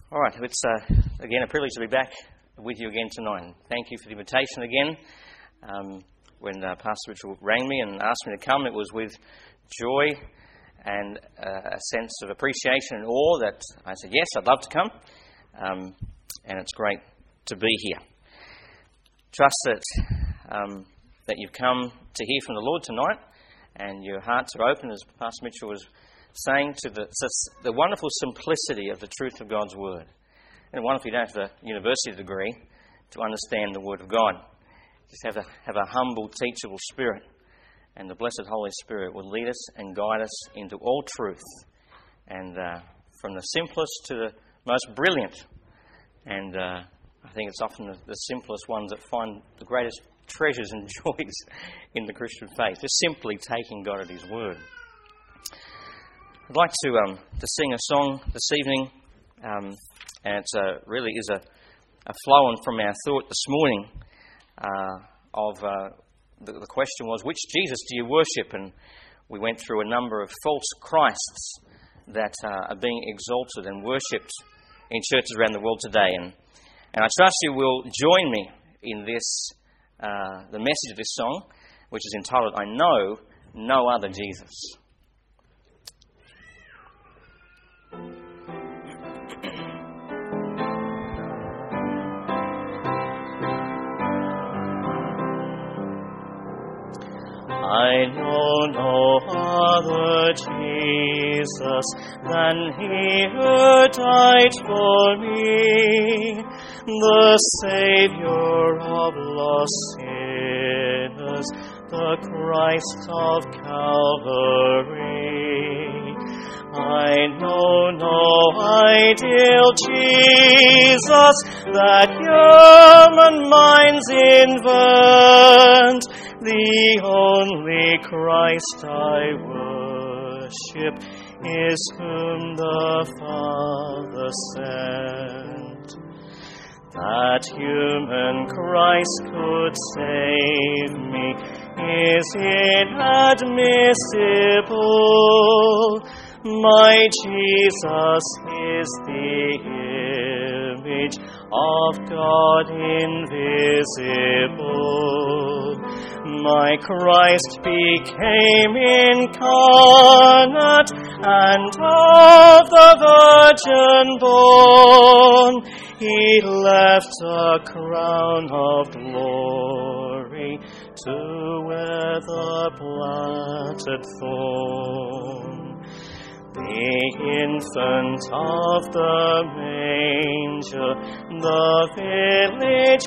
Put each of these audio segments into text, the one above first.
All right, it's again a privilege to be back with you again tonight. And thank you for the invitation again. When Pastor Richard rang me and asked me to come, it was with joy and a sense of appreciation and awe that I said, yes, I'd love to come. And it's great to be here. Trust that you've come to hear from the Lord tonight and your hearts are open, as Pastor Mitchell was saying, to the wonderful simplicity of the truth of God's Word. And wonderful you don't have a university degree to understand the Word of God. Just have a humble, teachable spirit, and the blessed Holy Spirit will lead us and guide us into all truth, and from the simplest to the most brilliant. And I think it's often the simplest ones that find the greatest treasures and joys in the Christian faith, just simply taking God at His Word. I'd like to sing a song this evening, and it really is a flow-on from our thought this morning of the question was, which Jesus do you worship? And we went through a number of false Christs that are being exalted and worshipped in churches around the world today. And I trust you will join me in this, the message of this song, which is entitled, I Know No Other Jesus. I know no other Jesus than He who died for me, the Saviour of lost sinners, the Christ of Calvary. I know no ideal Jesus that human minds invent. The only Christ I worship is whom the Father sent. That human Christ could save me is inadmissible. My Jesus is the image of God invisible. My Christ became incarnate and of the Virgin born. He left a crown of glory to wear the plaited thorn. The infant of the manger, the village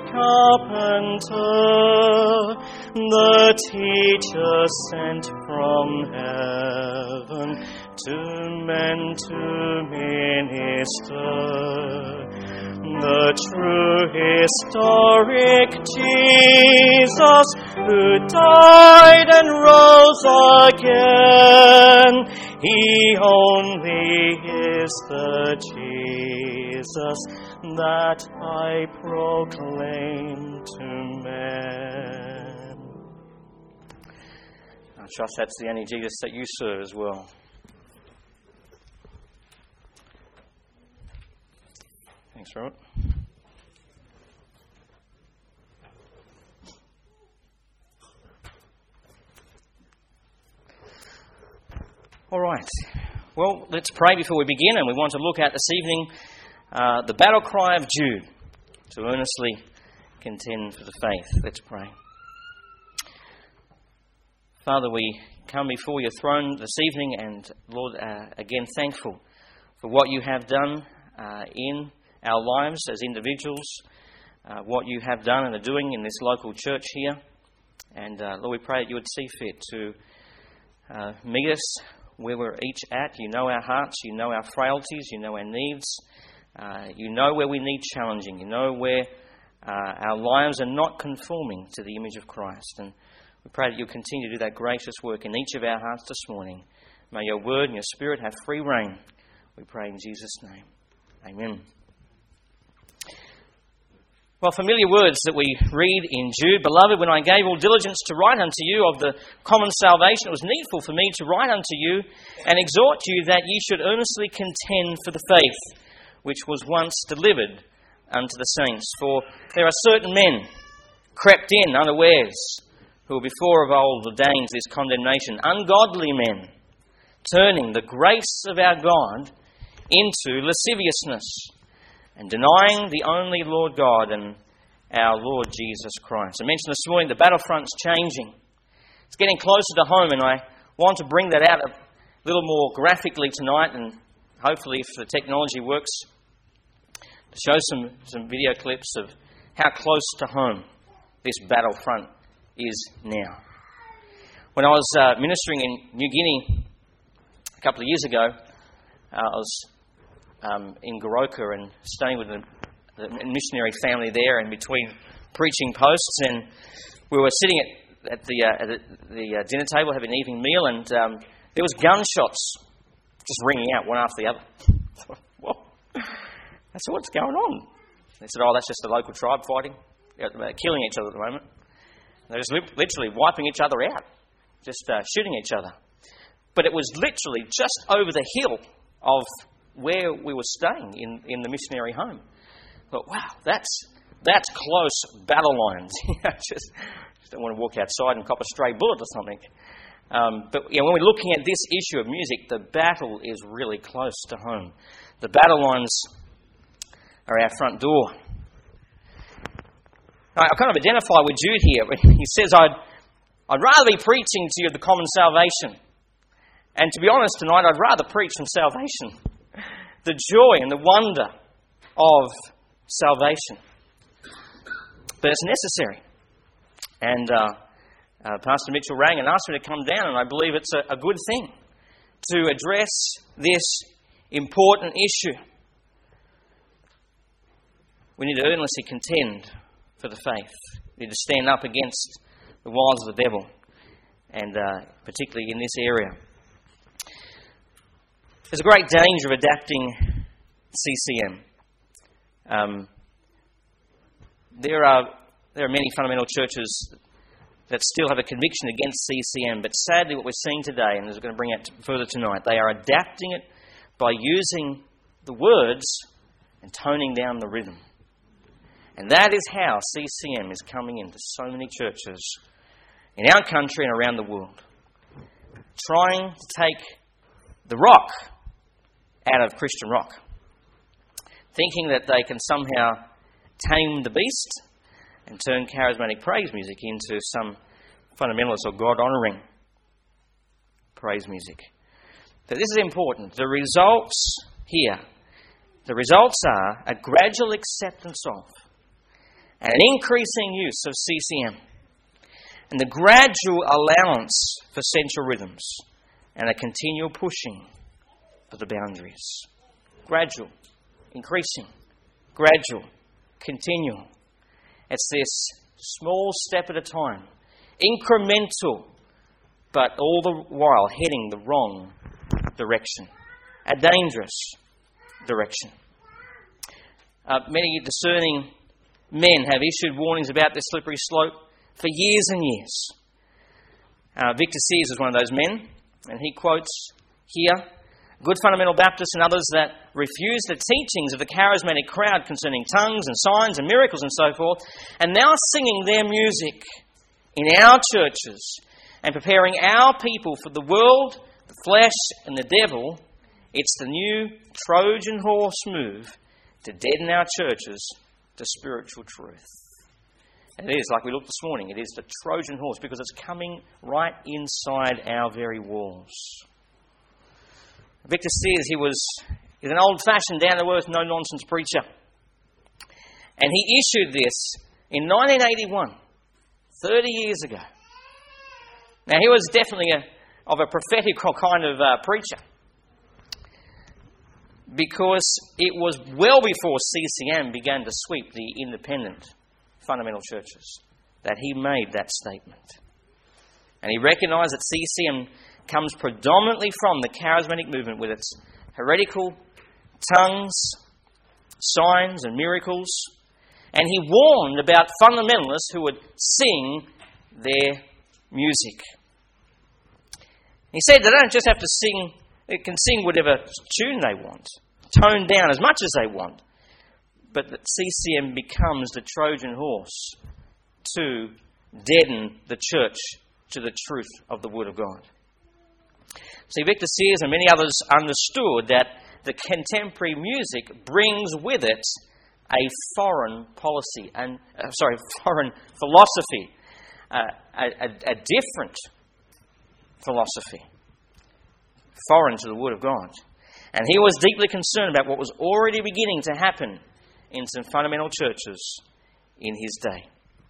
carpenter, the teacher sent from heaven to men to minister. The true historic Jesus who died and rose again, He only is the Jesus that I proclaim to men. I trust that's the only Jesus that you serve as well. Thanks, Robert. All right. Well, let's pray before we begin, and we want to look at this evening the battle cry of Jude, to earnestly contend for the faith. Let's pray. Father, we come before your throne this evening, and Lord, again thankful for what you have done in our lives as individuals, what you have done and are doing in this local church here. And Lord, we pray that you would see fit to meet us where we're each at. You know our hearts, you know our frailties, you know our needs, you know where we need challenging, you know where our lives are not conforming to the image of Christ. And we pray that you'll continue to do that gracious work in each of our hearts this morning. May your word and your spirit have free reign. We pray in Jesus' name. Amen. Well, familiar words that we read in Jude. Beloved, when I gave all diligence to write unto you of the common salvation, it was needful for me to write unto you and exhort you that ye should earnestly contend for the faith which was once delivered unto the saints. For there are certain men crept in unawares, who before of old ordained this condemnation, ungodly men, turning the grace of our God into lasciviousness, and denying the only Lord God and our Lord Jesus Christ. I mentioned this morning the battlefront's changing. It's getting closer to home, and I want to bring that out a little more graphically tonight, and hopefully, if the technology works, to show some video clips of how close to home this battlefront is now. When I was ministering in New Guinea a couple of years ago, I was in Goroka and staying with the missionary family there, and between preaching posts, and we were sitting at the dinner table having an evening meal, and there was gunshots just ringing out one after the other. I thought, whoa. I said, what's going on? They said, that's just the local tribe fighting. They're killing each other at the moment. They're just literally wiping each other out, just shooting each other. But it was literally just over the hill of where we were staying in the missionary home. I thought, wow, that's close battle lines. just don't want to walk outside and cop a stray bullet or something. But when we're looking at this issue of music, the battle is really close to home. The battle lines are our front door. I kind of identify with Jude here. He says, I'd rather be preaching to you the common salvation. And to be honest tonight, I'd rather preach from salvation. The joy and the wonder of salvation. But it's necessary. And Pastor Mitchell rang and asked me to come down, and I believe it's a good thing to address this important issue. We need to earnestly contend for the faith. We need to stand up against the wiles of the devil, and particularly in this area. There's a great danger of adapting CCM. There are many fundamental churches that still have a conviction against CCM, but sadly what we're seeing today, and as we're going to bring out further tonight, they are adapting it by using the words and toning down the rhythm. And that is how CCM is coming into so many churches in our country and around the world, trying to take the rock out of Christian rock, thinking that they can somehow tame the beast and turn charismatic praise music into some fundamentalist or God-honouring praise music. But this is important. The results are a gradual acceptance of and an increasing use of CCM, and the gradual allowance for central rhythms, and a continual pushing of the boundaries. Gradual, increasing, gradual, continual. It's this small step at a time, incremental, but all the while heading the wrong direction, a dangerous direction. Many discerning men have issued warnings about this slippery slope for years and years. Victor Sears is one of those men, and he quotes here, good fundamental Baptists and others that refuse the teachings of the charismatic crowd concerning tongues and signs and miracles and so forth, and now singing their music in our churches and preparing our people for the world, the flesh and the devil. It's the new Trojan horse move to deaden our churches to spiritual truth. And it is, like we looked this morning, it is the Trojan horse because it's coming right inside our very walls. Victor Sears, he's an old-fashioned, down-to-earth, no-nonsense preacher. And he issued this in 1981, 30 years ago. Now, he was definitely of a prophetic kind of preacher, because it was well before CCM began to sweep the independent fundamental churches that he made that statement. And he recognised that CCM comes predominantly from the charismatic movement with its heretical tongues, signs and miracles. And he warned about fundamentalists who would sing their music. He said they don't just have to sing, they can sing whatever tune they want. toned down as much as they want, but that CCM becomes the Trojan horse to deaden the church to the truth of the Word of God. See, Victor Sears and many others understood that the contemporary music brings with it a foreign policy, foreign philosophy, a different philosophy, foreign to the Word of God. And he was deeply concerned about what was already beginning to happen in some fundamental churches in his day.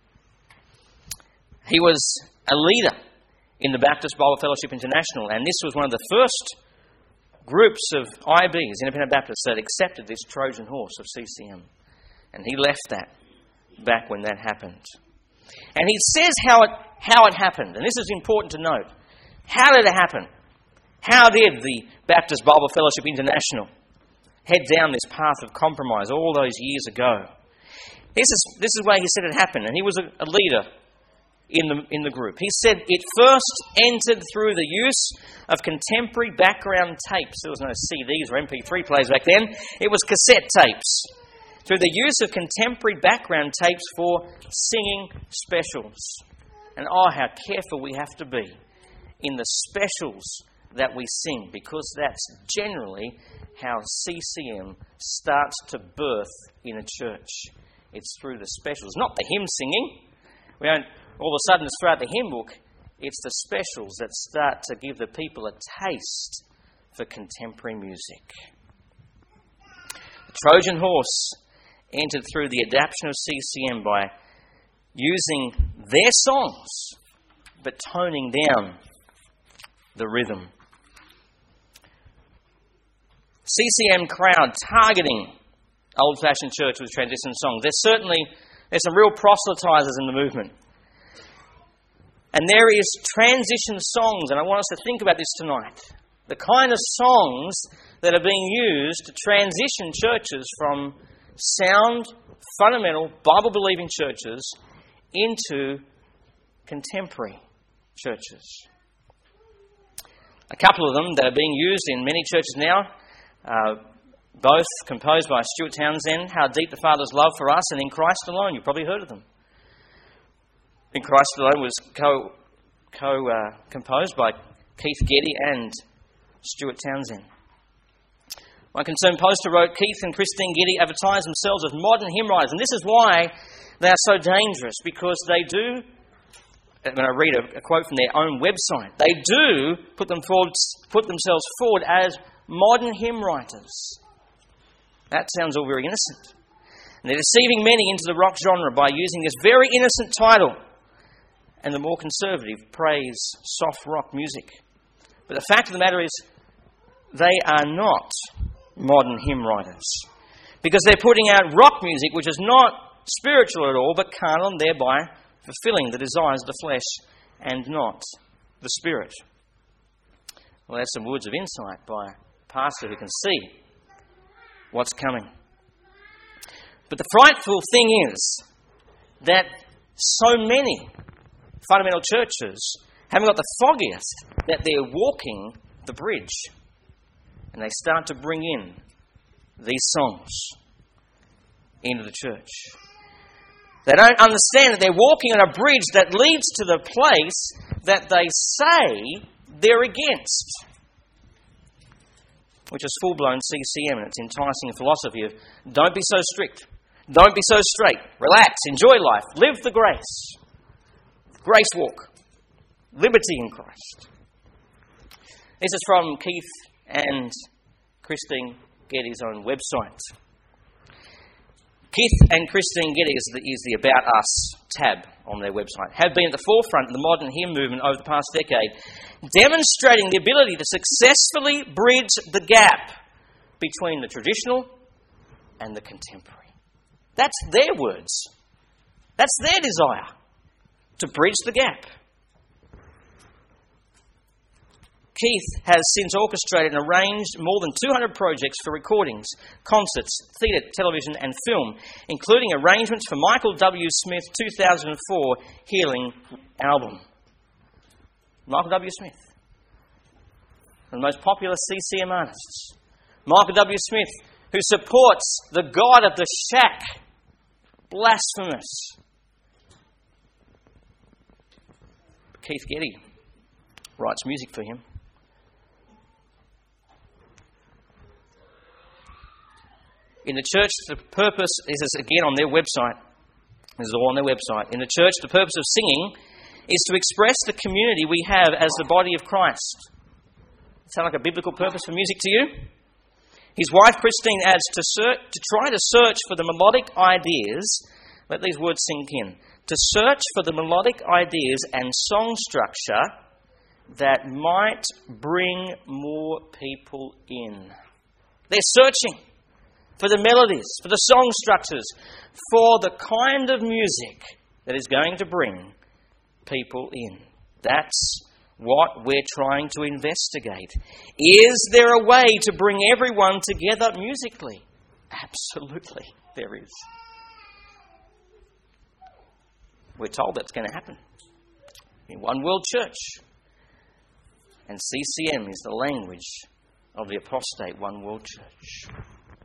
He was a leader in the Baptist Bible Fellowship International, and this was one of the first groups of IBs, Independent Baptists, that accepted this Trojan horse of CCM. And he left that back when that happened. And he says how it happened, and this is important to note. How did it happen? How did the Baptist Bible Fellowship International head down this path of compromise all those years ago? This is where he said it happened, and he was a leader in the group. He said it first entered through the use of contemporary background tapes. There was no CDs or MP3 players back then. It was cassette tapes. Through the use of contemporary background tapes for singing specials. And how careful we have to be in the specials that we sing, because that's generally how CCM starts to birth in a church. It's through the specials, not the hymn singing. We don't all of a sudden throughout the hymn book. It's the specials that start to give the people a taste for contemporary music. The Trojan horse entered through the adaptation of CCM by using their songs, but toning down the rhythm. CCM crowd targeting old-fashioned church with transition songs. There's some real proselytizers in the movement. And there is transition songs, and I want us to think about this tonight. The kind of songs that are being used to transition churches from sound, fundamental, Bible-believing churches into contemporary churches. A couple of them that are being used in many churches now, both composed by Stuart Townsend, How Deep the Father's Love for Us, and In Christ Alone. You've probably heard of them. In Christ Alone was composed by Keith Getty and Stuart Townsend. One concerned poster wrote, Keith and Christine Getty advertise themselves as modern hymn writers. And this is why they are so dangerous, because they do, when I read a quote from their own website, they do put themselves forward as modern hymn writers. That sounds all very innocent. And they're deceiving many into the rock genre by using this very innocent title, and the more conservative praise soft rock music. But the fact of the matter is, they are not modern hymn writers, because they're putting out rock music which is not spiritual at all, but carnal, and thereby fulfilling the desires of the flesh and not the spirit. Well, that's some words of insight by a pastor who can see what's coming. But the frightful thing is that so many fundamental churches haven't got the foggiest that they're walking the bridge, and they start to bring in these songs into the church. They don't understand that they're walking on a bridge that leads to the place that they say they're against, which is full-blown CCM and its enticing philosophy of don't be so strict, don't be so straight, relax, enjoy life, live the grace walk, liberty in Christ. This is from Keith and Christine Getty's own website. Keith and Christine Getty is the About Us tab on their website, have been at the forefront of the modern hymn movement over the past decade, demonstrating the ability to successfully bridge the gap between the traditional and the contemporary. That's their words. That's their desire, to bridge the gap. Keith has since orchestrated and arranged more than 200 projects for recordings, concerts, theatre, television and film, including arrangements for Michael W. Smith's 2004 Healing album. Michael W. Smith, one of the most popular CCM artists. Michael W. Smith who supports the God of the shack. Blasphemous. Keith Getty writes music for him. In the church, the purpose, this is again on their website. This is all on their website. In the church, the purpose of singing is to express the community we have as the body of Christ. Sound like a biblical purpose for music to you? His wife Christine adds to try to search for the melodic ideas. Let these words sink in. To search for the melodic ideas and song structure that might bring more people in. They're searching for the melodies, for the song structures, for the kind of music that is going to bring people in. That's what we're trying to investigate. Is there a way to bring everyone together musically? Absolutely, there is. We're told that's going to happen in One World Church. And CCM is the language of the apostate One World Church.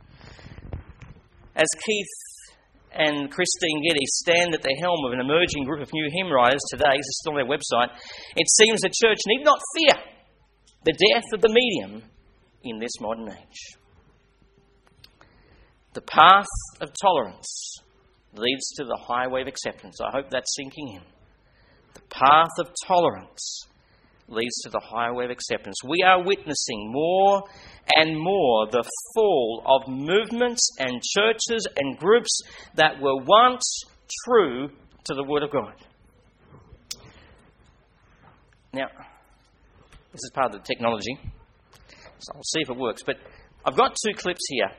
As Keith and Christine Getty stand at the helm of an emerging group of new hymn writers today, this is still on their website, it seems the church need not fear the death of the medium in this modern age. The path of tolerance leads to the highway of acceptance. I hope that's sinking in. The path of tolerance leads to the highway of acceptance. We are witnessing more and more the fall of movements and churches and groups that were once true to the Word of God. Now, this is part of the technology, so I'll see if it works. But I've got two clips here.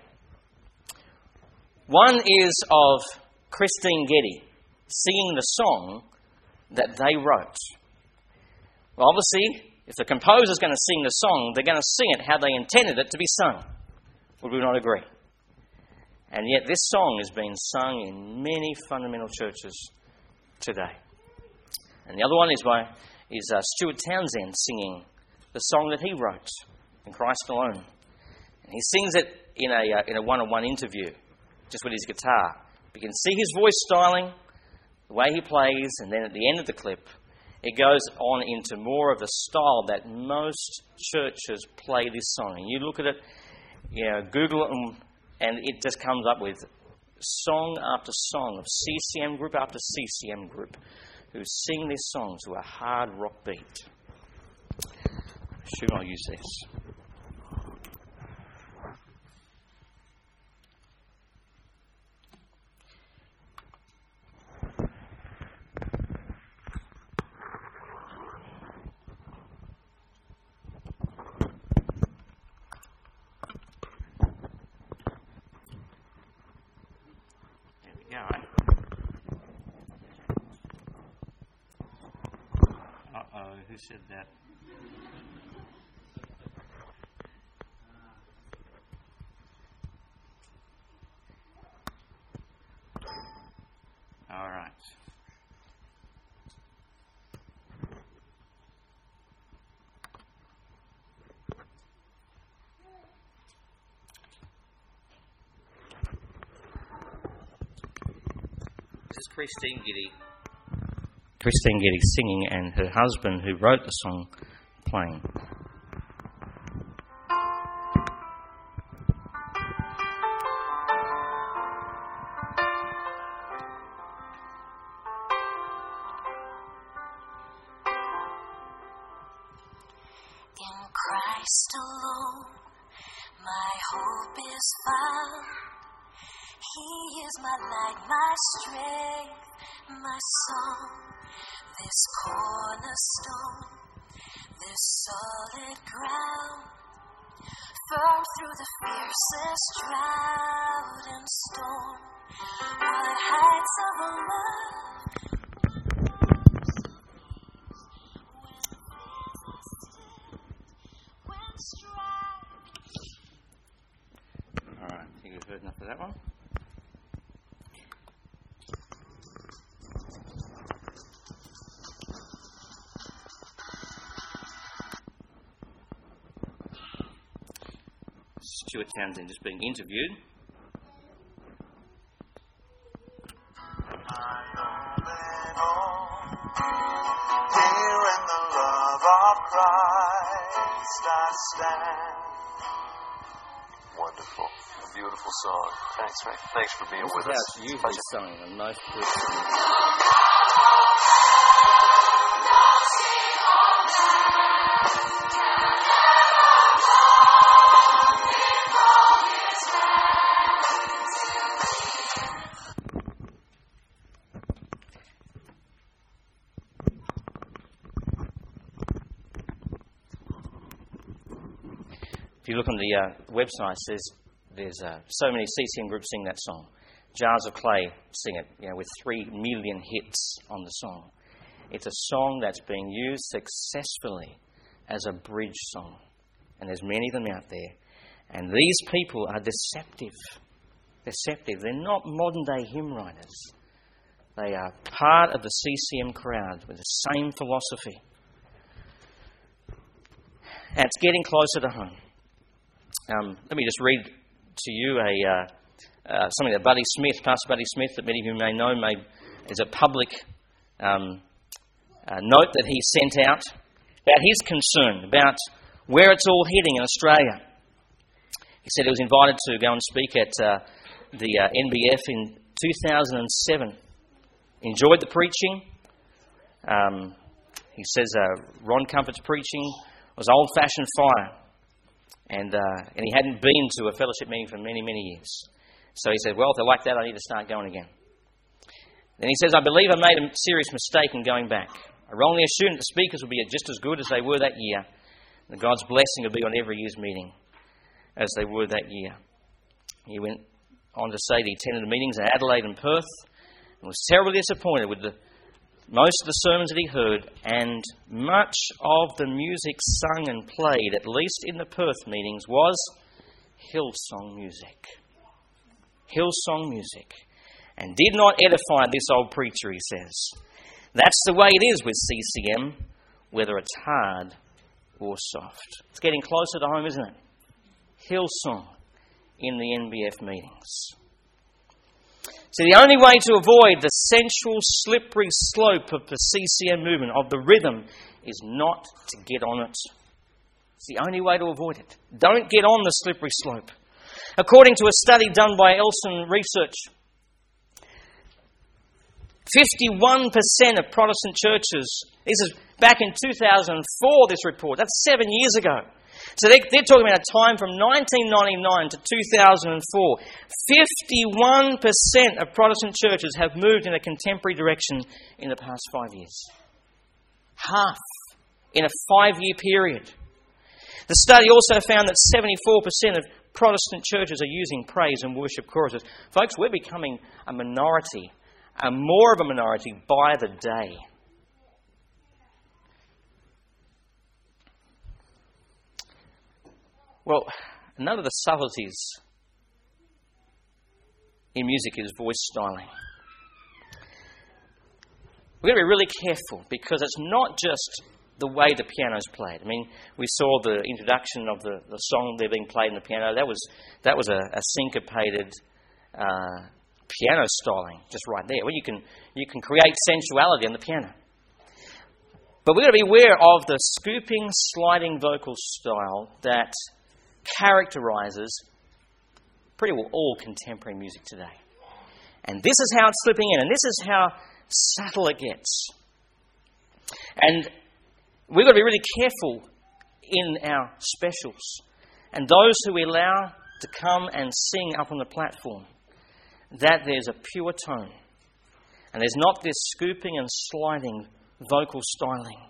One is of Christine Getty singing the song that they wrote. Well, obviously, if the composer's going to sing the song, they're going to sing it how they intended it to be sung. Would we not agree? And yet this song is being sung in many fundamental churches today. And the other one is Stuart Townsend singing the song that he wrote, In Christ Alone. And he sings it in a one-on-one interview, just with his guitar. You can see his voice styling, the way he plays, and then at the end of the clip, it goes on into more of the style that most churches play this song. And you look at it, Google it, and it just comes up with song after song of CCM group after CCM group who sing this song to a hard rock beat. I assume I'll use this. Who said that? All right. This is Christine Getty. Christine Getty singing and her husband who wrote the song playing. In Christ alone, my hope is found. He is my light, my strength, my song. This cornerstone, this solid ground, firm through the fiercest drought and storm. What heights of love, when strife. All right, I think you've heard enough of that one. Stuart Townsend just being interviewed. Here in the love of Christ I stand. Wonderful. A beautiful song. Thanks, Frank. Thanks for being with us. This is how it's usually sung on most Christian. If you look on the website, there's so many CCM groups sing that song. Jars of Clay sing it, with 3 million hits on the song. It's a song that's being used successfully as a bridge song. And there's many of them out there. And these people are deceptive. Deceptive. They're not modern-day hymn writers. They are part of the CCM crowd with the same philosophy. And it's getting closer to home. Let me just read to you something that Pastor Buddy Smith, that many of you may know, is a public note that he sent out about his concern about where it's all heading in Australia. He said he was invited to go and speak at the NBF in 2007. Enjoyed the preaching. He says Ron Comfort's preaching was old-fashioned fire. And he hadn't been to a fellowship meeting for many, many years. So he said, well, if I like that, I need to start going again. Then he says, I believe I made a serious mistake in going back. I wrongly assumed the speakers would be just as good as they were that year. And God's blessing would be on every year's meeting as they were that year. He went on to say that he attended the meetings in Adelaide and Perth and was terribly disappointed with most of the sermons that he heard, and much of the music sung and played, at least in the Perth meetings, was Hillsong music. Hillsong music. And did not edify this old preacher, he says. That's the way it is with CCM, whether it's hard or soft. It's getting closer to home, isn't it? Hillsong in the NBF meetings. So the only way to avoid the sensual, slippery slope of the CCM movement, of the rhythm, is not to get on it. It's the only way to avoid it. Don't get on the slippery slope. According to a study done by Elson Research, 51% of Protestant churches, this is back in 2004, this report, that's 7 years ago. So they're talking about a time from 1999 to 2004. 51% of Protestant churches have moved in a contemporary direction in the past 5 years. Half in a 5-year period. The study also found that 74% of Protestant churches are using praise and worship choruses. Folks, we're becoming a minority, more of a minority by the day. Well, none of the subtleties in music is voice styling. We've got to be really careful, because it's not just the way the piano's played. I mean, we saw the introduction of the song there being played on the piano. That was a syncopated piano styling just right there. Well, you can create sensuality on the piano. But we've got to be aware of the scooping, sliding vocal style that characterises pretty well all contemporary music today. And this is how it's slipping in, and this is how subtle it gets. And we've got to be really careful in our specials and those who we allow to come and sing up on the platform, that there's a pure tone and there's not this scooping and sliding vocal styling.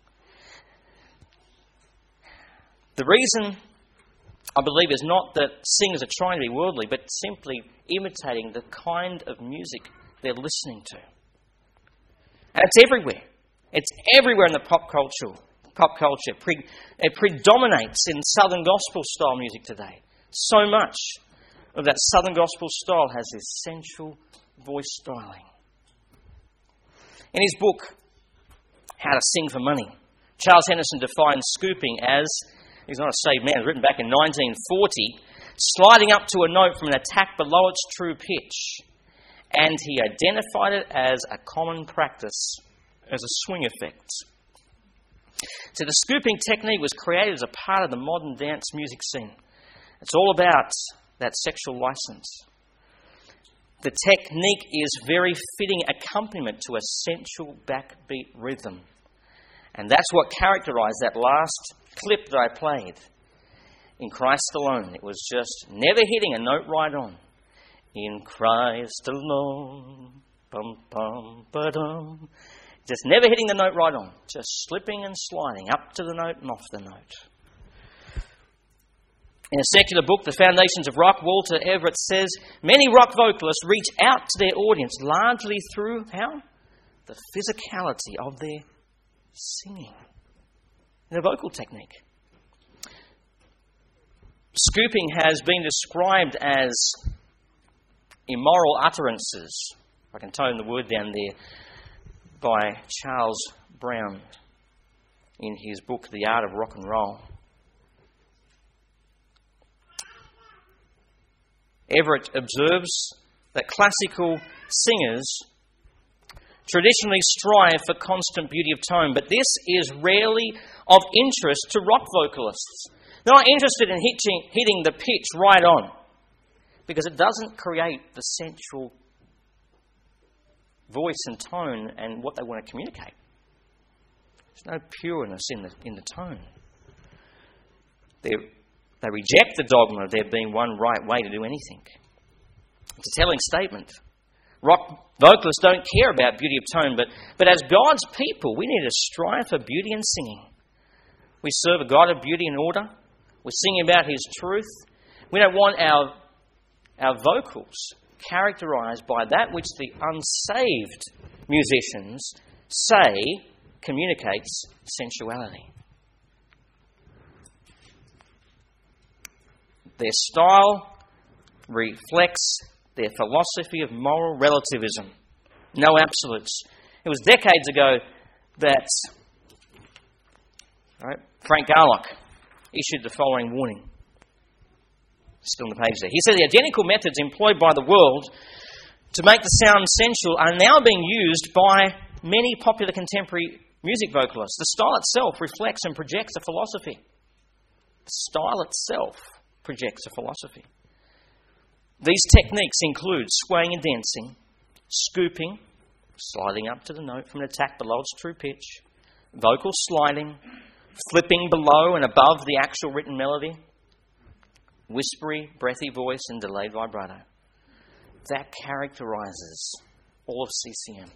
The reason, I believe, is not that singers are trying to be worldly, but simply imitating the kind of music they're listening to. And it's everywhere. It's everywhere in the pop culture. It predominates in Southern Gospel style music today. So much of that Southern Gospel style has this sensual voice styling. In his book, How to Sing for Money, Charles Henderson defines scooping as, he's not a saved man, it was written back in 1940, sliding up to a note from an attack below its true pitch. And he identified it as a common practice, as a swing effect. So the scooping technique was created as a part of the modern dance music scene. It's all about that sexual license. The technique is very fitting accompaniment to a sensual backbeat rhythm. And that's what characterised that last clip that I played. In Christ alone, it was just never hitting a note right on. In Christ alone, bum bum ba-dum. Just never hitting the note right on. Just slipping and sliding up to the note and off the note. In a secular book, The Foundations of Rock, Walter Everett says, many rock vocalists reach out to their audience largely through, how? The physicality of their singing. Their vocal technique. Scooping has been described as immoral utterances, if I can tone the word down there, by Charles Brown in his book, The Art of Rock and Roll. Everett observes that classical singers traditionally strive for constant beauty of tone, but this is rarely of interest to rock vocalists. They're not interested in hitting the pitch right on, because it doesn't create the sensual voice and tone and what they want to communicate. There's no pureness in the tone. They reject the dogma of there being one right way to do anything. It's a telling statement. Rock vocalists don't care about beauty of tone, but as God's people, we need to strive for beauty in singing. We serve a God of beauty and order. We're singing about His truth. We don't want our vocals characterised by that which the unsaved musicians say communicates sensuality. Their style reflects their philosophy of moral relativism. No absolutes. It was decades ago that Frank Garlock issued the following warning. Still on the page there. He said the identical methods employed by the world to make the sound sensual are now being used by many popular contemporary music vocalists. The style itself reflects and projects a philosophy. The style itself projects a philosophy. These techniques include swaying and dancing, scooping, sliding up to the note from an attack below its true pitch, vocal sliding, flipping below and above the actual written melody, whispery, breathy voice, and delayed vibrato. That characterises all of CCM.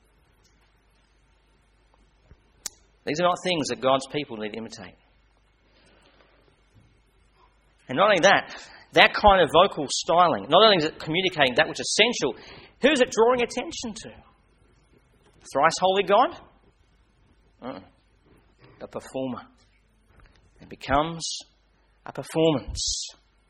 These are not things that God's people need to imitate. And not only that, that kind of vocal styling, not only is it communicating that which is essential, who's it drawing attention to? Thrice holy God? The performer. It becomes a performance.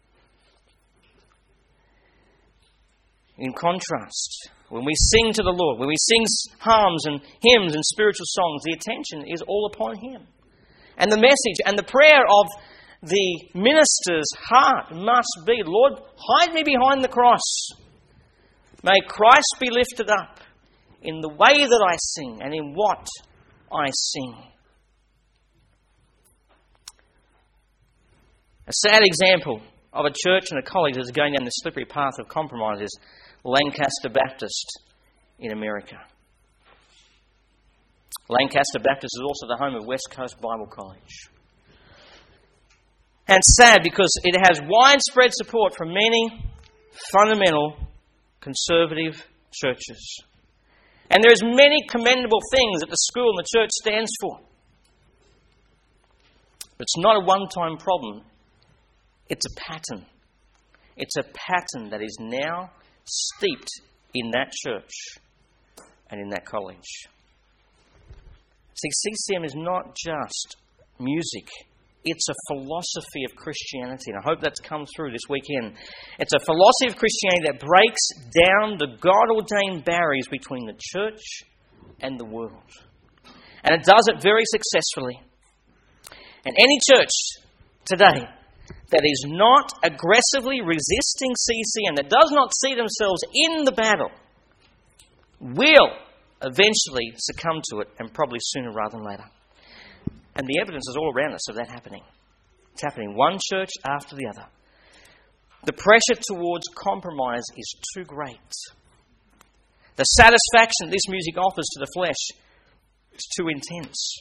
In contrast, when we sing to the Lord, when we sing psalms and hymns and spiritual songs, the attention is all upon Him. And the message and the prayer of the minister's heart must be, Lord, hide me behind the cross. May Christ be lifted up in the way that I sing and in what I sing. A sad example of a church and a college that is going down the slippery path of compromise is Lancaster Baptist in America. Lancaster Baptist is also the home of West Coast Bible College. And sad because it has widespread support from many fundamental conservative churches. And there is many commendable things that the school and the church stands for. But it's not a one-time problem. It's a pattern. It's a pattern that is now steeped in that church and in that college. See, CCM is not just music. It's a philosophy of Christianity, and I hope that's come through this weekend. It's a philosophy of Christianity that breaks down the God-ordained barriers between the church and the world. And it does it very successfully. And any church today that is not aggressively resisting CCM, that does not see themselves in the battle, will eventually succumb to it, and probably sooner rather than later. And the evidence is all around us of that happening. It's happening one church after the other. The pressure towards compromise is too great. The satisfaction this music offers to the flesh is too intense.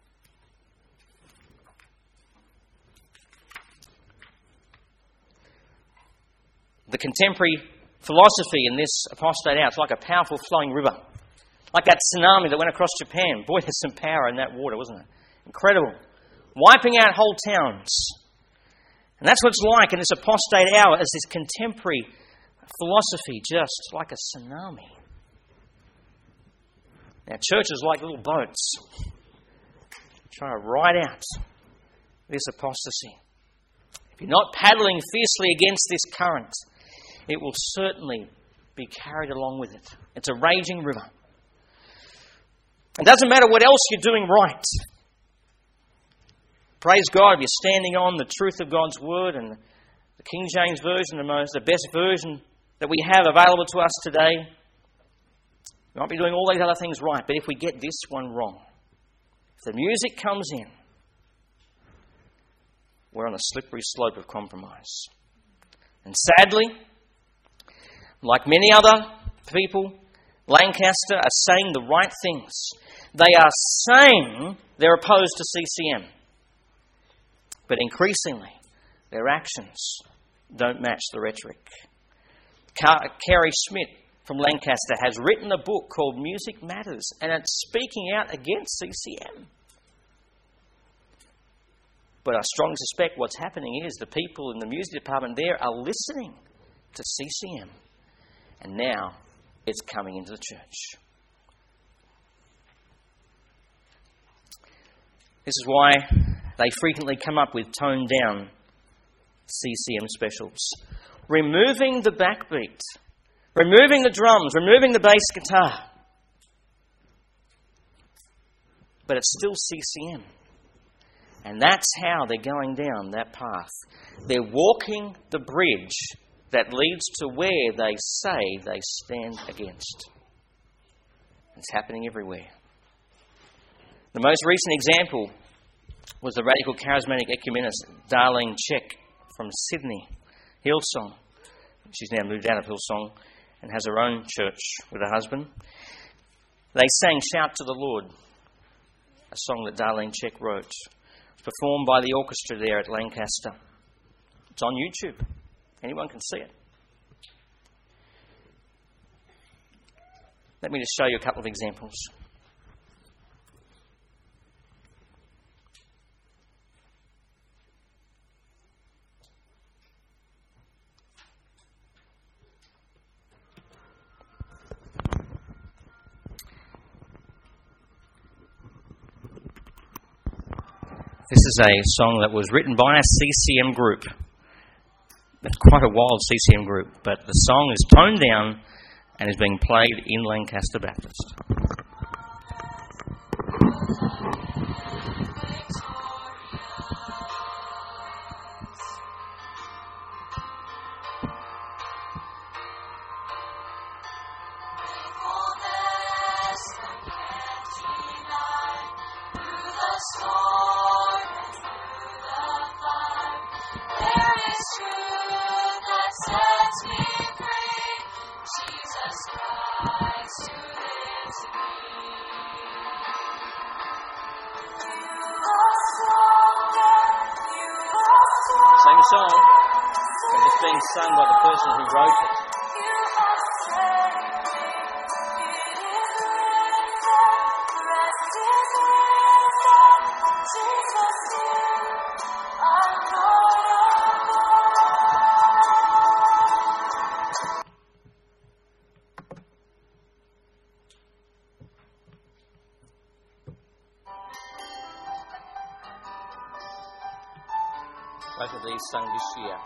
The contemporary philosophy in this apostate hour, it's like a powerful flowing river. Like that tsunami that went across Japan. Boy, there's some power in that water, wasn't it? Incredible. Wiping out whole towns. And that's what it's like in this apostate hour, as this contemporary philosophy, just like a tsunami. Now, churches like little boats, trying to ride out this apostasy. If you're not paddling fiercely against this current, it will certainly be carried along with it. It's a raging river. It doesn't matter what else you're doing right. Praise God, if you're standing on the truth of God's Word, and the King James Version, the best version that we have available to us today. We might be doing all these other things right, but if we get this one wrong, if the music comes in, we're on a slippery slope of compromise. And sadly, like many other people, Lancaster are saying the right things. They are saying they're opposed to CCM. But increasingly, their actions don't match the rhetoric. Kerry Schmidt from Lancaster has written a book called Music Matters, and it's speaking out against CCM. But I strongly suspect what's happening is the people in the music department there are listening to CCM. And now it's coming into the church. This is why they frequently come up with toned-down CCM specials. Removing the backbeat, removing the drums, removing the bass guitar. But it's still CCM. And that's how they're going down that path. They're walking the bridge that leads to where they say they stand against. It's happening everywhere. The most recent example was the radical charismatic ecumenist Darlene Zschech from Sydney, Hillsong. She's now moved out of Hillsong and has her own church with her husband. They sang Shout to the Lord, a song that Darlene Zschech wrote. It's performed by the orchestra there at Lancaster. It's on YouTube. Anyone can see it. Let me just show you a couple of examples. This is a song that was written by a CCM group. It's quite a wild CCM group, but the song is toned down and is being played in Lancaster Baptist. Same song, but it's being sung by the person who wrote it. Both of these sung this year.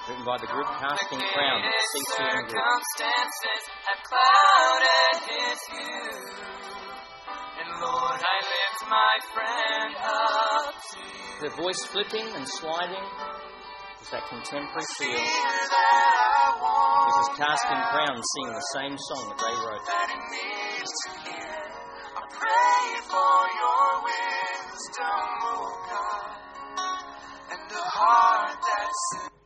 written by the group Casting Crowns, CCM group. Circumstances have clouded his view. And Lord, I lift my friend up to you. The voice flipping and sliding is that contemporary feel. This is Casting Crowns singing the same song that they wrote. That he needs to hear. I pray for your wisdom, oh God, and a heart that's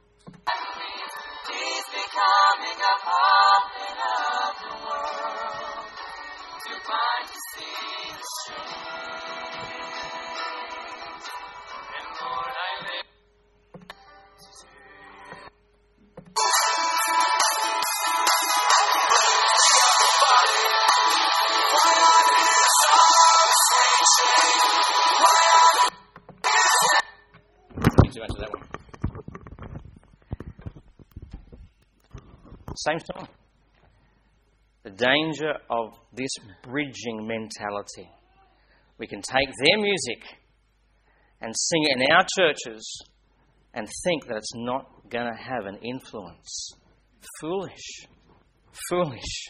he's becoming a puppet of the world, too blind to see the strength. And Lord, I live. Too much of that one. Same song. The danger of this bridging mentality. We can take their music and sing it in our churches and think that it's not going to have an influence. Foolish. Foolish.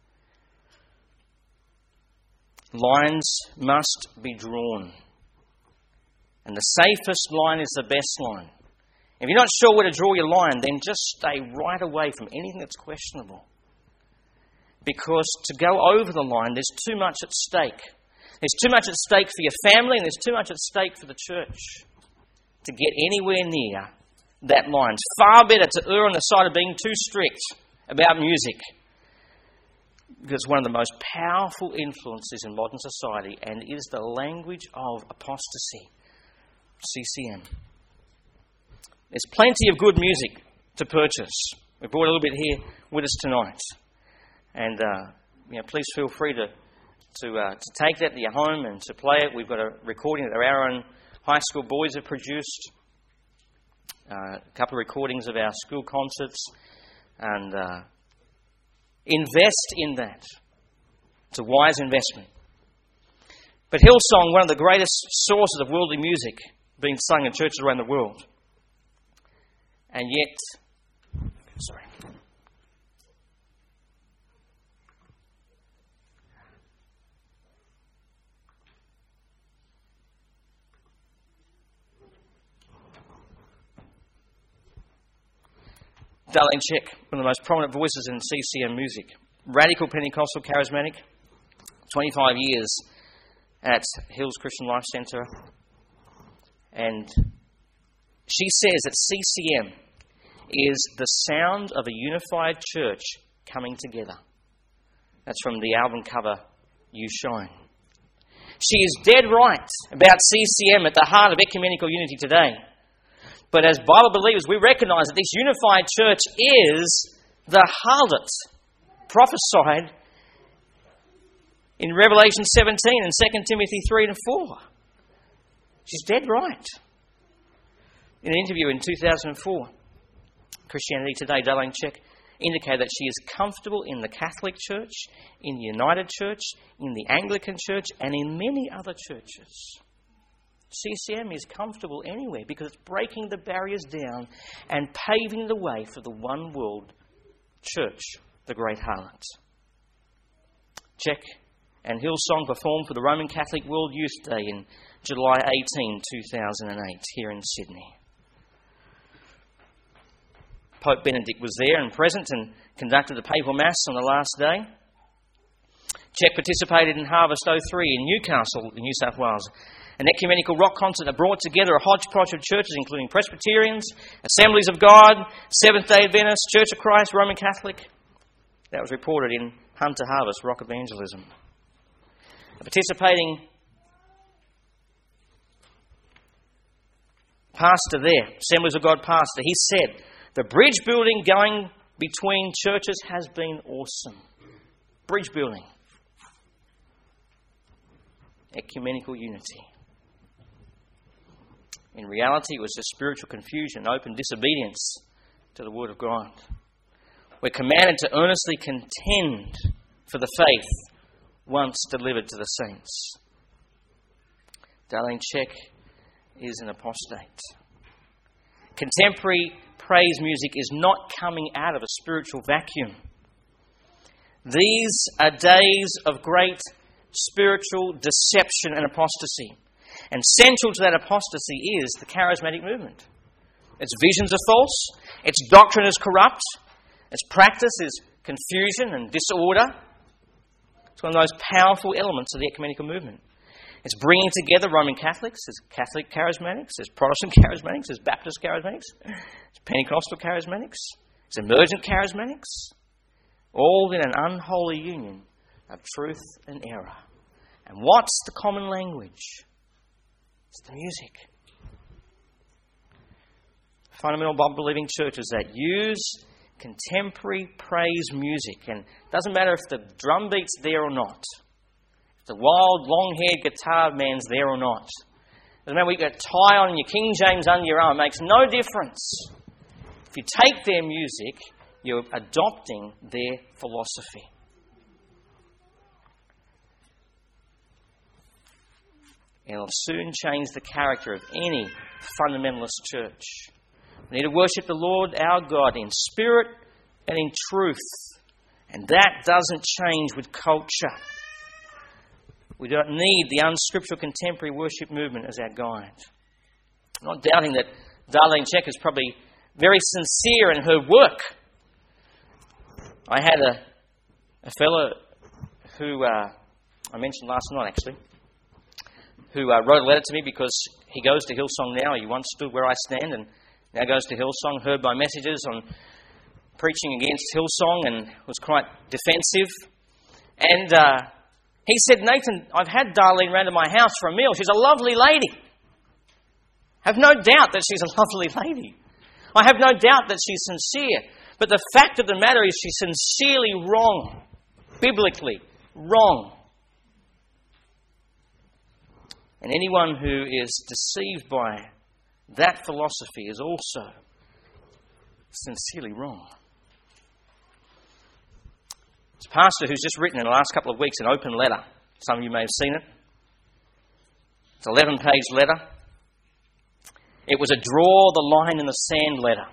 Lines must be drawn. And the safest line is the best line. If you're not sure where to draw your line, then just stay right away from anything that's questionable. Because to go over the line, there's too much at stake. There's too much at stake for your family, and there's too much at stake for the church to get anywhere near that line. It's far better to err on the side of being too strict about music. Because it's one of the most powerful influences in modern society, and it is the language of apostasy. CCM. There's plenty of good music to purchase. We brought a little bit here with us tonight. And please feel free to take that to your home and to play it. We've got a recording that our own high school boys have produced. A couple of recordings of our school concerts. And invest in that. It's a wise investment. But Hillsong, one of the greatest sources of worldly music being sung in churches around the world. And yet, Darlene Check, one of the most prominent voices in CCM music. Radical Pentecostal charismatic, 25 years at Hills Christian Life Centre. And she says that CCM is the sound of a unified church coming together. That's from the album cover, You Shine. She is dead right about CCM at the heart of ecumenical unity today. But as Bible believers, we recognise that this unified church is the harlot prophesied in Revelation 17 and 2 Timothy 3 and 4. She's dead right. In an interview in 2004, Christianity Today, Darlene Check indicated that she is comfortable in the Catholic Church, in the United Church, in the Anglican Church, and in many other churches. CCM is comfortable anywhere because it's breaking the barriers down and paving the way for the one world church, the great harlot. Check and Hillsong performed for the Roman Catholic World Youth Day in July 18, 2008, here in Sydney. Pope Benedict was there and present and conducted the papal mass on the last day. Check participated in Harvest 03 in Newcastle, New South Wales, an ecumenical rock concert that brought together a hodgepodge of churches, including Presbyterians, Assemblies of God, Seventh-day Adventists, Church of Christ, Roman Catholic. That was reported in Hunter Harvest Rock Evangelism. A participating pastor there, Assemblies of God pastor, he said, the bridge building going between churches has been awesome. Bridge building. Ecumenical unity. In reality, it was just spiritual confusion, open disobedience to the Word of God. We're commanded to earnestly contend for the faith once delivered to the saints. Darlene Check is an apostate. Contemporary praise music is not coming out of a spiritual vacuum. These are days of great spiritual deception and apostasy. And central to that apostasy is the charismatic movement. Its visions are false, its doctrine is corrupt, its practice is confusion and disorder. It's one of those powerful elements of the ecumenical movement. It's bringing together Roman Catholics, there's Catholic charismatics, there's Protestant charismatics, there's Baptist charismatics, there's Pentecostal charismatics, there's emergent charismatics, all in an unholy union of truth and error. And what's the common language? It's the music. Fundamental Bible-believing churches that use contemporary praise music, and it doesn't matter if the drum beat's there or not, if the wild, long-haired guitar man's there or not, doesn't matter what you've got a tie on and your King James under your arm, it makes no difference. If you take their music, you're adopting their philosophy. And it'll soon change the character of any fundamentalist church. We need to worship the Lord our God in spirit and in truth. And that doesn't change with culture. We don't need the unscriptural contemporary worship movement as our guide. I'm not doubting that Darlene Zschech is probably very sincere in her work. I had a fellow who, I mentioned last night actually, who wrote a letter to me because he goes to Hillsong now. He once stood where I stand and now goes to Hillsong, heard my messages on preaching against Hillsong and was quite defensive. And he said, Nathan, I've had Darlene round to my house for a meal. She's a lovely lady. I have no doubt that she's a lovely lady. I have no doubt that she's sincere. But the fact of the matter is she's sincerely wrong. Biblically wrong. And anyone who is deceived by that philosophy is also sincerely wrong. There's a pastor who's just written in the last couple of weeks an open letter. Some of you may have seen it. It's an 11-page letter. It was a draw the line in the sand letter.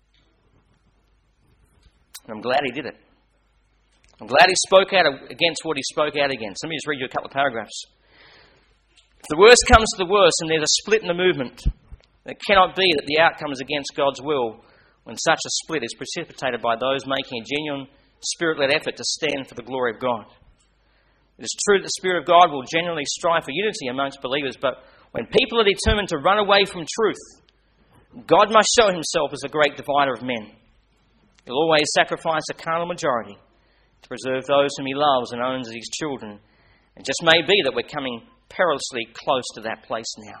And I'm glad he did it. I'm glad he spoke out against what he spoke out against. Let me just read you a couple of paragraphs. If the worst comes to the worst and there's a split in the movement, it cannot be that the outcome is against God's will when such a split is precipitated by those making a genuine Spirit-led effort to stand for the glory of God. It is true that the Spirit of God will generally strive for unity amongst believers, but when people are determined to run away from truth, God must show himself as a great divider of men. He'll always sacrifice a carnal majority to preserve those whom he loves and owns as his children. It just may be that we're coming perilously close to that place now.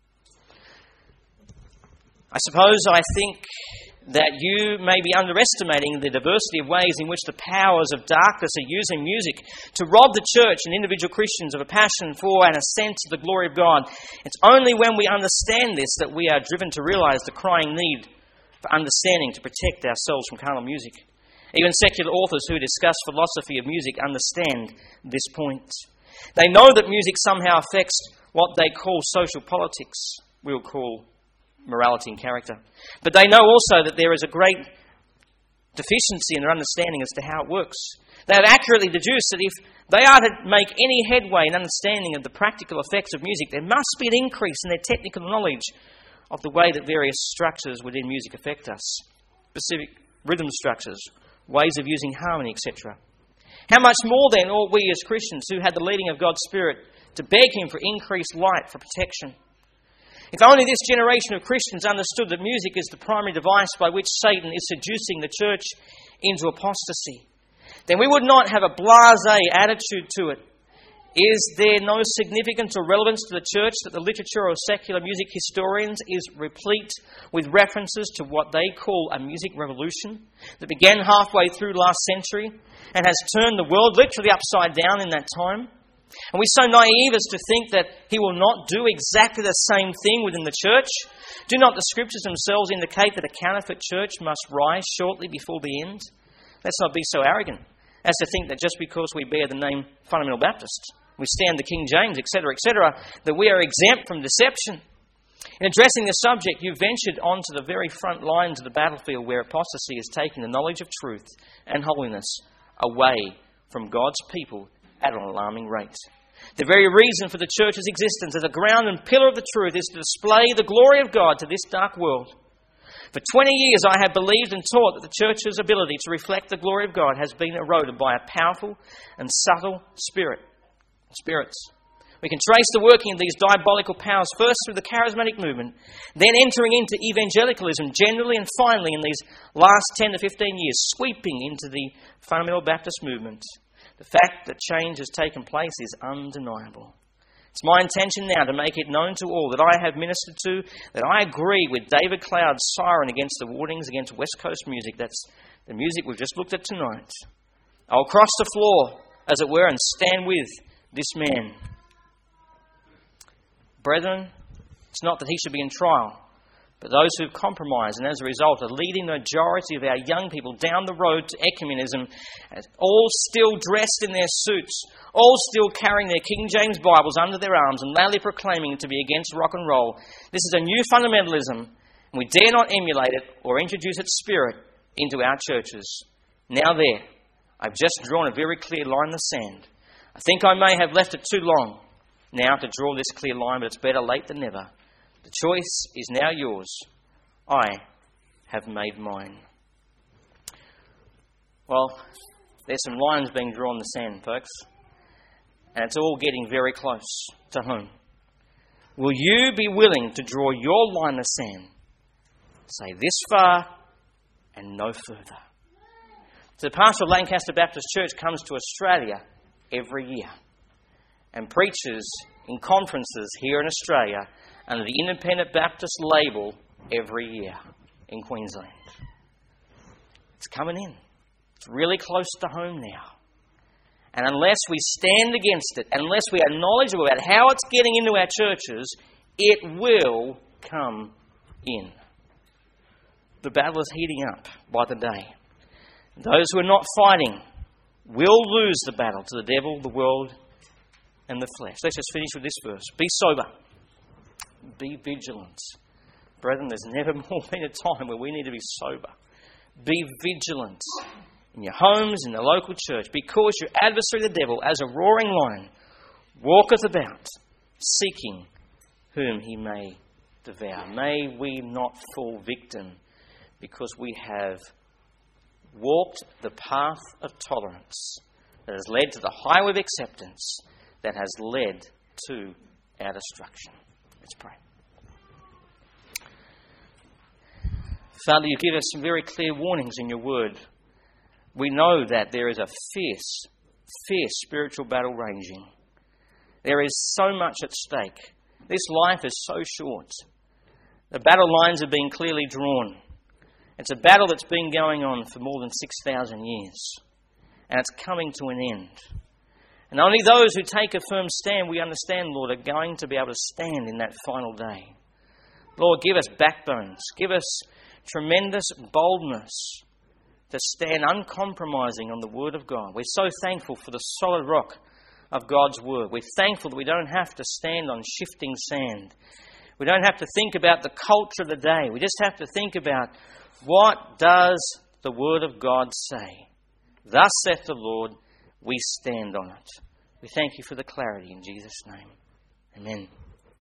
I think that you may be underestimating the diversity of ways in which the powers of darkness are using music to rob the church and individual Christians of a passion for and a sense of the glory of God. It's only when we understand this that we are driven to realize the crying need for understanding to protect ourselves from carnal music. Even secular authors who discuss philosophy of music understand this point. They know that music somehow affects what they call social politics, we'll call morality and character. But they know also that there is a great deficiency in their understanding as to how it works. They have accurately deduced that if they are to make any headway in understanding of the practical effects of music, there must be an increase in their technical knowledge of the way that various structures within music affect us. Specific rhythm structures, ways of using harmony, etc. How much more then ought we as Christians who had the leading of God's Spirit to beg him for increased light, for protection? If only this generation of Christians understood that music is the primary device by which Satan is seducing the church into apostasy, then we would not have a blasé attitude to it. Is there no significance or relevance to the church that the literature of secular music historians is replete with references to what they call a music revolution that began halfway through last century and has turned the world literally upside down in that time? And we're so naive as to think that he will not do exactly the same thing within the church? Do not the scriptures themselves indicate that a counterfeit church must rise shortly before the end? Let's not be so arrogant as to think that just because we bear the name Fundamental Baptists, we stand the King James, etc., that we are exempt from deception. In addressing the subject, you ventured onto the very front lines of the battlefield where apostasy is taking the knowledge of truth and holiness away from God's people at an alarming rate. The very reason for the church's existence as a ground and pillar of the truth is to display the glory of God to this dark world. For 20 years I have believed and taught that the church's ability to reflect the glory of God has been eroded by a powerful and subtle spirits. We can trace the working of these diabolical powers first through the charismatic movement, then entering into evangelicalism generally, and finally in these last 10 to 15 years sweeping into the fundamental Baptist movement. The fact that change has taken place is undeniable. It's my intention now to make it known to all that I have ministered to, that I agree with David Cloud's siren against the warnings against West Coast music. That's the music we've just looked at tonight. I'll cross the floor, as it were, and stand with this man. Brethren, it's not that he should be in trial, but those who've compromised and as a result are leading the majority of our young people down the road to ecumenism, all still dressed in their suits, all still carrying their King James Bibles under their arms and loudly proclaiming to be against rock and roll. This is a new fundamentalism, and we dare not emulate it or introduce its spirit into our churches. Now there, I've just drawn a very clear line in the sand. I think I may have left it too long now to draw this clear line, but it's better late than never. The choice is now yours. I have made mine. Well, there's some lines being drawn in the sand, folks, and it's all getting very close to home. Will you be willing to draw your line in the sand? Say this far and no further. So the pastor of Lancaster Baptist Church comes to Australia every year and preaches in conferences here in Australia under the Independent Baptist label every year in Queensland. It's coming in. It's really close to home now. And unless we stand against it, unless we are knowledgeable about how it's getting into our churches, it will come in. The battle is heating up by the day. Those who are not fighting will lose the battle to the devil, the world, and the flesh. Let's just finish with this verse. Be sober. Be vigilant. Brethren, there's never more been a time where we need to be sober. Be vigilant in your homes, in the local church, because your adversary, the devil, as a roaring lion, walketh about, seeking whom he may devour. May we not fall victim because we have walked the path of tolerance that has led to the highway of acceptance that has led to our destruction. Let's pray. Father, you give us some very clear warnings in your word. We know that there is a fierce spiritual battle raging. There is so much at stake. This life is so short. The battle lines are being clearly drawn. It's a battle that's been going on for more than 6,000 years. And it's coming to an end. And only those who take a firm stand, we understand, Lord, are going to be able to stand in that final day. Lord, give us backbones. Give us tremendous boldness to stand uncompromising on the Word of God. We're so thankful for the solid rock of God's Word. We're thankful that we don't have to stand on shifting sand. We don't have to think about the culture of the day. We just have to think about what does the Word of God say. Thus saith the Lord, we stand on it. We thank you for the clarity in Jesus' name. Amen.